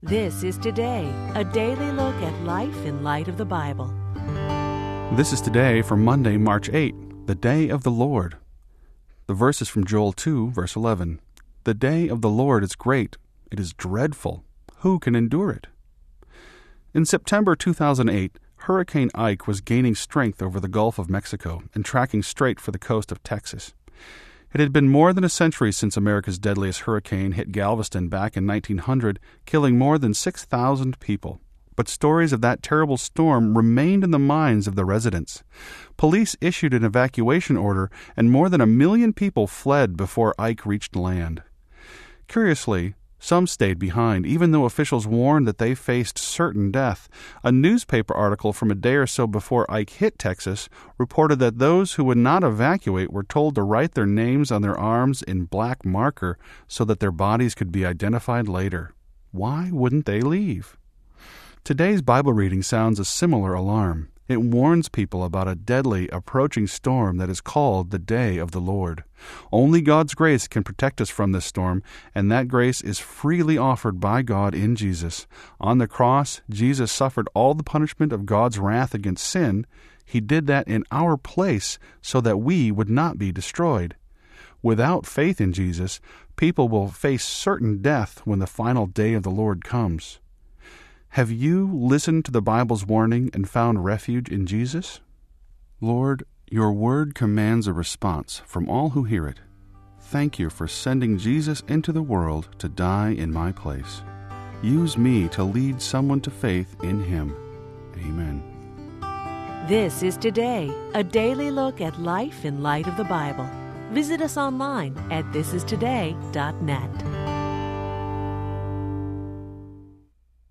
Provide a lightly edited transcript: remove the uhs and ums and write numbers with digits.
This is Today, a daily look at life in light of the Bible. This is Today for Monday, March 8, the Day of the Lord. The verse is from Joel 2, verse 11. The day of the Lord is great. It is dreadful. Who can endure it? In September 2008, Hurricane Ike was gaining strength over the Gulf of Mexico and tracking straight for the coast of Texas. It had been more than a century since America's deadliest hurricane hit Galveston back in 1900, killing more than 6,000 people. But stories of that terrible storm remained in the minds of the residents. Police issued an evacuation order, and more than 1 million people fled before Ike reached land. Curiously, some stayed behind, even though officials warned that they faced certain death. A newspaper article from a day or so before Ike hit Texas reported that those who would not evacuate were told to write their names on their arms in black marker so that their bodies could be identified later. Why wouldn't they leave? Today's Bible reading sounds a similar alarm. It warns people about a deadly, approaching storm that is called the Day of the Lord. Only God's grace can protect us from this storm, and that grace is freely offered by God in Jesus. On the cross, Jesus suffered all the punishment of God's wrath against sin. He did that in our place so that we would not be destroyed. Without faith in Jesus, people will face certain death when the final day of the Lord comes. Have you listened to the Bible's warning and found refuge in Jesus? Lord, your word commands a response from all who hear it. Thank you for sending Jesus into the world to die in my place. Use me to lead someone to faith in him. Amen. This is Today, a daily look at life in light of the Bible. Visit us online at thisistoday.net.